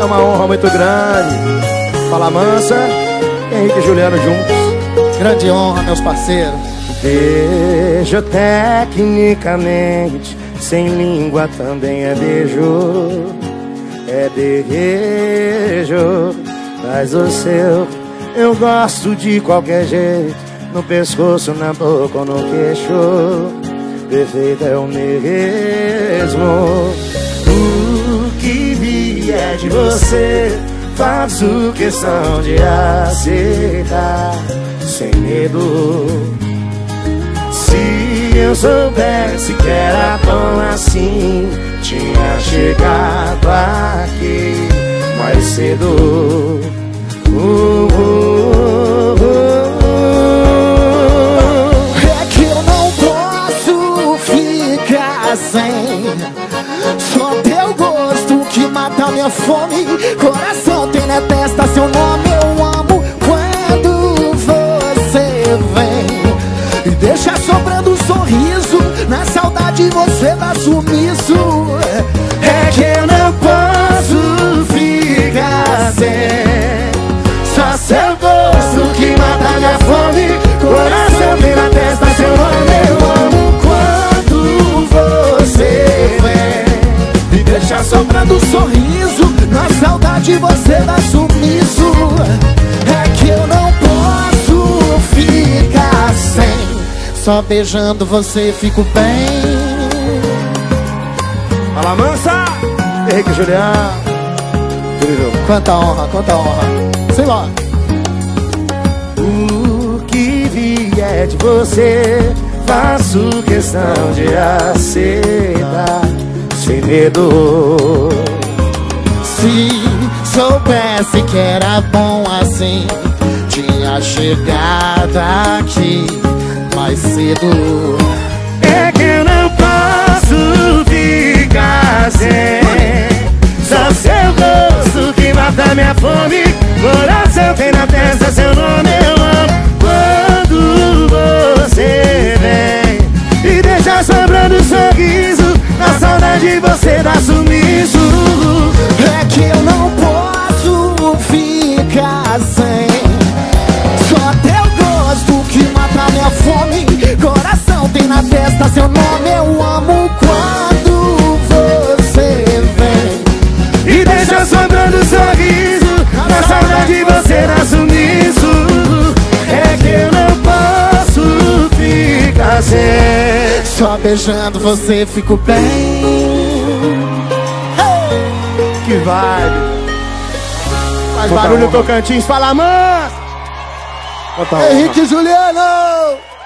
uma honra muito grande. Fala Mansa, Henrique e Juliano juntos. Grande honra, meus parceiros. Beijo tecnicamente, sem língua também é beijo. É beijo, faz o seu. Eu gosto de qualquer jeito, no pescoço, na boca ou no queixo. Perfeito é o mesmo. O que vier de você, faço questão de aceitar, sem medo. Se eu soubesse que era tão assim, tinha chegado aqui mais cedo. É que eu não posso ficar sem. Só teu gosto que mata minha fome. Coração tem na testa seu nome. Eu amo quando você vem e deixa sobrando um sorriso. Na saudade você dá sumiço. É que eu não posso ficar sem. Só seu gosto que mata minha fome. Coração tem na testa seu nome. Eu amo quando você vem e deixa sobrando um sorriso. Na saudade você dá sumiço. É que eu não posso ficar sem. Só beijando você fico bem. Fala Mansa, Henrique e Juliano. Quanta honra, quanta honra. Sei lá. O que vier de você, faço questão de aceitar, sem medo. Se soubesse que era bom assim, tinha chegado aqui mais cedo. É que eu não posso ficar sem. Só seu gosto que mata minha fome. Coração tem na testa seu nome. Eu amo quando você vem e deixa sobrando um sorriso. Na saudade você dá sumiço. É que eu não posso ficar sem. Só teu gosto que mata minha fome. Coração tem na testa seu nome. Eu amo quando você vem e deixa sobrando um sorriso. Na saudade você dá sumiço. É que eu não posso ficar sem. Só beijando você fico bem. Que vibe. Faz Quanta barulho honra. Tocantins, fala Mansa. Henrique e Juliano.